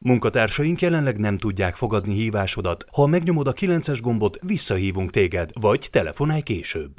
Munkatársaink jelenleg nem tudják fogadni hívásodat. Ha megnyomod a 9-es gombot, visszahívunk téged, vagy telefonálj később.